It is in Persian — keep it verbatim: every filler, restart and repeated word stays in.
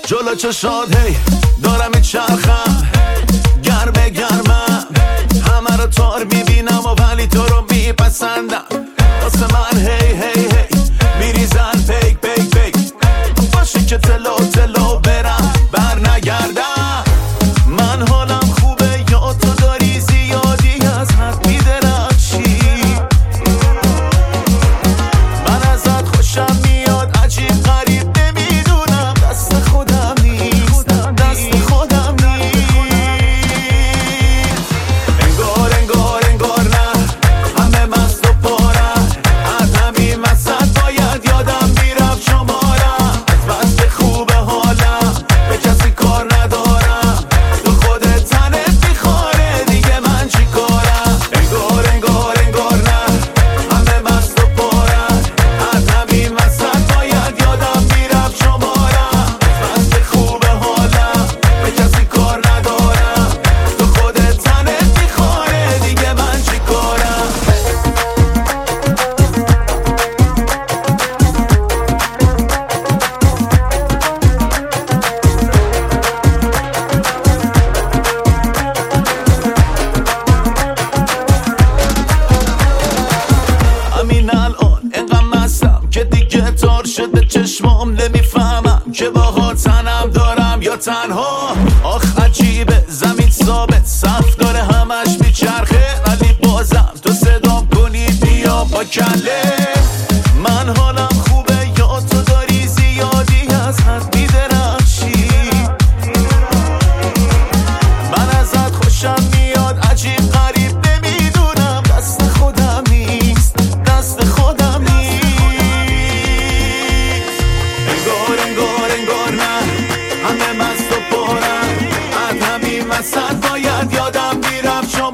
جلو چشات هی دارم میچرخم، گرمه گرمم، همه رو تار میبینم و ولی تو رو میپسندم. واسه من هی هی هی میریزن پیک پیک پیک، باشه که تلو تلو برم بر نگردم. من حالم خوبه یا تو داری زیادی از حد میدرخشی، من ازت خوشم میاد عجیب غریب نمیدونم، دست خودم نیست دست خودم نیست. انگار انگار انگار نه همه مست و پارن، از همین وسط باید یادم میرفت شمارم. از بس که خوبه حالم به کسی کار ندارم، تو خودت تنت میخواره دیگه من چی کارم. انگار انگار انگار نه همه مست و پارن، از همین وسط باید یادم میرفت شمارم. از بس که خوبه حالم به کسی کار ندارم، تو خودت تنت میخواره دیگه من چی کارم. همین الان انقدر مستم که دیگه تار شده چشمام، نمیفهمم که باها تنم دارم یا تنها. آخ عجیبه زمین ثابت صف داره همش میچرخه، ولی بازم تو صدام کنی بیا با کله. من حالم خوبه یا تو داری زیادی از حد میدرخشی، من ازت خوشم میاد عجیب غریب نمیدونم، دست خودم نیست دست خودم نیست. انگار انگار انگار نه همه مست و پرن، از همین وسط باید یادم میرفت شما